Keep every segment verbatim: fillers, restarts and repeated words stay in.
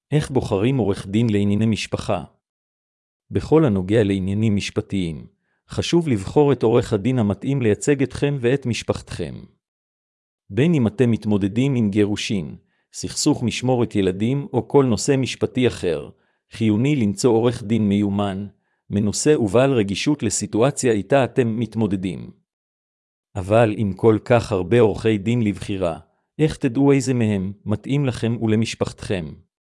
איך בוחרים עורך דין לענייני משפחה? בכל הנוגע לעניינים משפטיים, חשוב לבחור את עורך הדין המתאים לייצג אתכם ואת משפחתכם. בין אם אתם מתמודדים עם גירושין, סכסוך משמורת ילדים או כל נושא משפטי אחר, חיוני למצוא עורך דין מיומן, מנוסה ובעל רגישות לסיטואציה איתה אתם מתמודדים. אבל עם כל כך הרבה עורכי דין לבחירה, איך תדעו איזה מהם מתאים לכם ולמשפחתכם?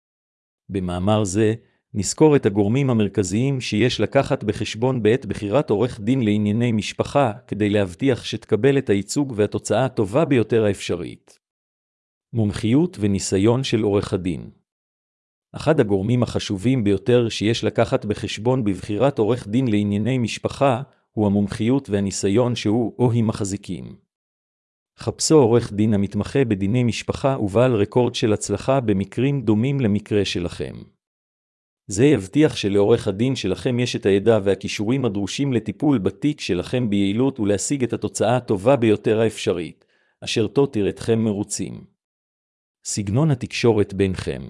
במאמר זה, נזכור את הגורמים המרכזיים שיש לקחת בחשבון בעת בחירת עורך דין לענייני משפחה, כדי להבטיח שתקבל את הייצוג והתוצאה הטובה ביותר האפשרית. מומחיות וניסיון של עורך הדין. אחד הגורמים החשובים ביותר שיש לקחת בחשבון בבחירת עורך דין לענייני משפחה, הוא המומחיות והניסיון שהוא או היא מחזיקים. חפשו עורך דין המתמחה בדיני משפחה ובעל רקורד של הצלחה במקרים דומים למקרה שלכם. זה יבטיח שלעורך הדין שלכם יש את הידע והכישורים הדרושים לטיפול בתיק שלכם ביעילות ולהשיג את התוצאה הטובה ביותר האפשרית, אשר תותיר אתכם מרוצים. סגנון התקשורת ביניכם.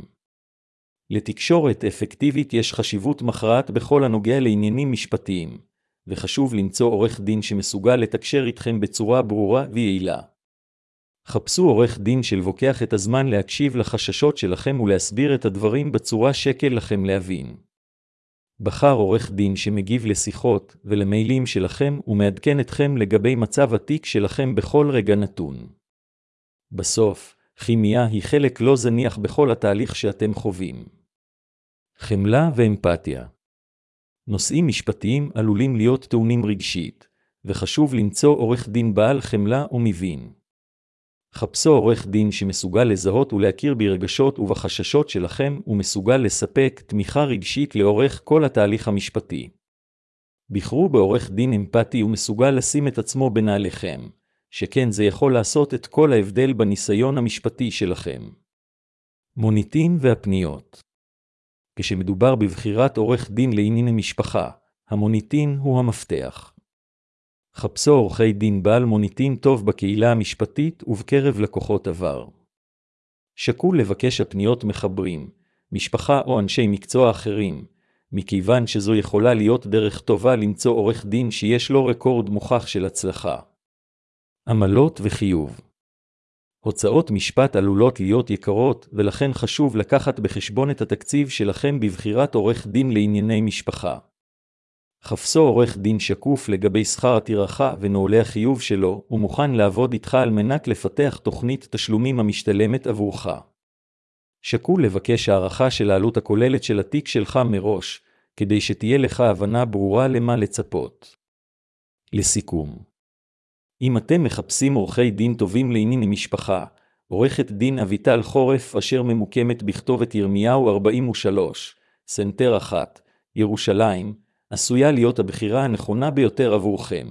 לתקשורת אפקטיבית יש חשיבות מכרעת בכל הנוגע לעניינים משפטיים, וחשוב למצוא עורך דין שמסוגל לתקשר איתכם בצורה ברורה ויעילה. חפשו עורך דין שלוקח את הזמן להקשיב לחששות שלכם ולהסביר את הדברים בצורה שקל לכם להבין. בחר עורך דין שמגיב לשיחות ולמיילים שלכם ומעדכן אתכם לגבי מצב התיק שלכם בכל רגע נתון. בסוף, כימיה היא חלק לא זניח בכל התהליך שאתם חווים. חמלה ואמפתיה. נושאים משפטיים עלולים להיות טעונים רגשית, וחשוב למצוא עורך דין בעל חמלה ומבין. חפשו עורך דין שמסוגל לזהות ולהכיר ברגשות ובחששות שלכם ומסוגל לספק תמיכה רגשית לאורך כל התהליך המשפטי. בחרו בעורך דין אמפתי ומסוגל לשים את עצמו בנעליכם, שכן זה יכול לעשות את כל ההבדל בניסיון המשפטי שלכם. מוניטין והפניות. כשמדובר בבחירת עורך דין לענייני משפחה, המוניטין הוא המפתח. חפשו עורכי דין בעל מוניטין טוב בקהילה המשפטית ובקרב לקוחות עבר. שקול לבקש הפניות מחברים, משפחה או אנשי מקצוע אחרים, מכיוון שזו יכולה להיות דרך טובה למצוא עורך דין שיש לו רקורד מוכח של הצלחה. עמלות וחיוב. הוצאות משפט עלולות להיות יקרות, ולכן חשוב לקחת בחשבון את התקציב שלכם בבחירת עורך דין לענייני משפחה. חפשו עורך דין שקוף לגבי שכר הטרחה ונוהלי החיוב שלו, ומוכן לעבוד איתך על מנת לפתח תוכנית תשלומים המשתלמת עבורך. שקול לבקש הערכה של העלות הכוללת של התיק שלך מראש, כדי שתהיה לך הבנה ברורה למה לצפות. לסיכום, אם אתם מחפשים עורכי דין טובים לענייני משפחה, עורכת דין אביטל חורף אשר ממוקמת בכתובת ירמיהו ארבעים ושלוש, סנטר אחת, ירושלים, עשויה להיות הבחירה הנכונה ביותר עבורכם.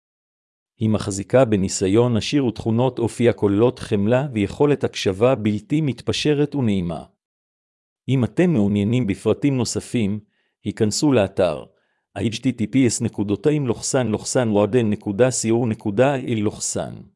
היא מחזיקה בניסיון עשיר ותכונות אופי הכוללות חמלה ויכולת הקשבה בלתי מתפשרת ונעימה. אם אתם מעוניינים בפרטים נוספים, היכנסו לאתר h t t p s נקודה סלש סלש w a d e n נקודה co נקודה il